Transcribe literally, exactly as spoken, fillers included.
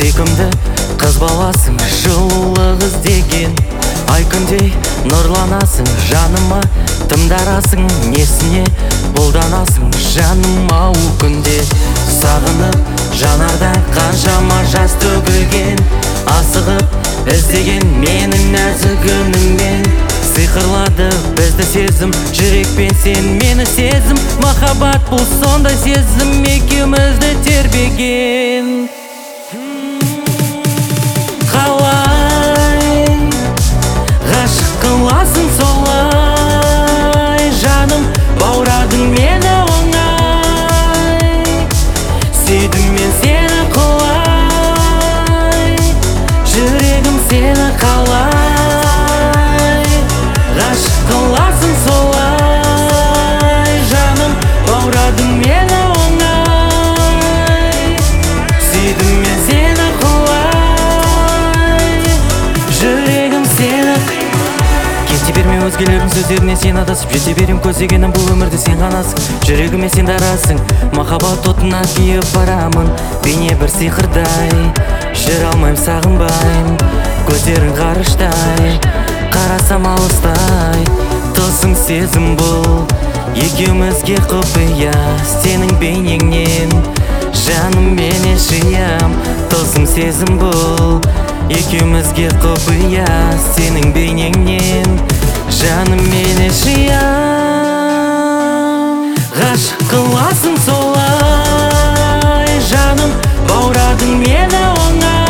сүйкімді қыз баласың, жылулық іздеген ай күндей нұрланасың, жаныма тым дарасың, несіне бұлданасың, жаным ау күнде сағынып жанардан қаншама жас төгілген, асығып іздеген менің нәзік үніңмен сиқырлады бізді сезім, жүрекпен сен мені сезім, махаббат бұл сондай сезім, екеумізді тербеген. Қалай ғашық қыласың солай, жаным бауырадың мені оңай, сүйдім мен сені құлай, жүрегім сені қалай. Ғашық қыласың солай, жаным бауырадың мені оңай, сүйдім мен сені құлай, жүрегім сені. Кете берме өзгелердің сөздеріне, сен адасып жете берем көздегенім, бұл өмірде сен ғанасың, жүрегіме сен дарасың, махаббат отына күйіп барамын, бейне бір сиқырдай, жүре алмайым сағынбайым, көздерің ғарыштай, қарасам алыстай, тылсым сезім бұл екеумізге құпия, сенің бейнеңнен жаным менен жиям, тылсым сезім бұл екеумізге құпия, сенің бейнеңнен жаным менен жиям. Ғашық қыласың солай, жаным бауырадың мені оңай,